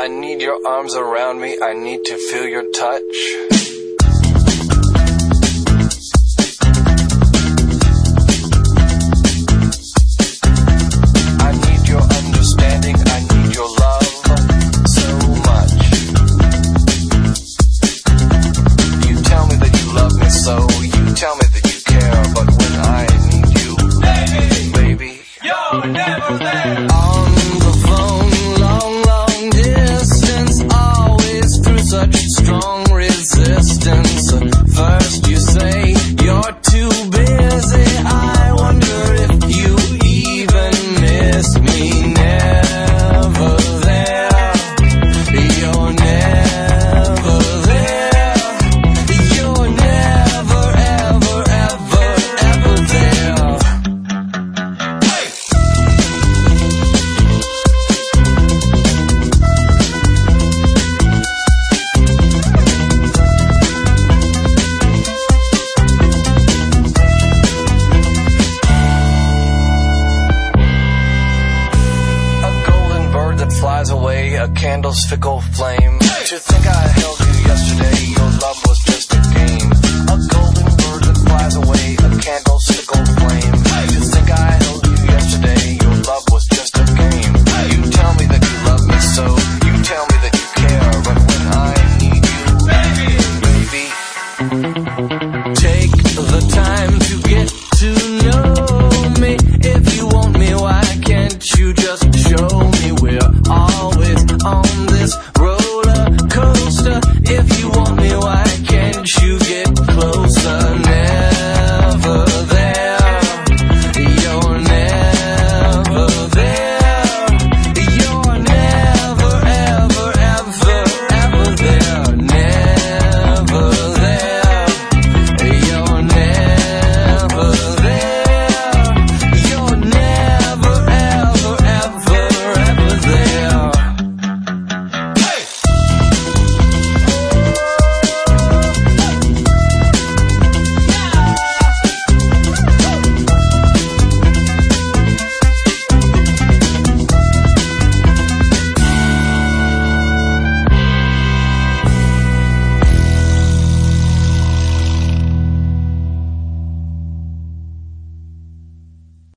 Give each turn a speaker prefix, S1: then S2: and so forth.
S1: I need your arms around me, I need to feel your touch. I need your understanding, I need your love so much. You tell me that you love me so, you tell me that you care, but when I need you, baby, you're never there. On the phone, long distance, always through such strong resistance. First you say you're too busy, I wonder if you even miss me. Never there, you're never there, you're never, ever, ever, ever there. Hey! A golden bird that flies away, a candle's fickle flame. To think I held you yesterday, your love was just a game. A golden bird that flies away, a candle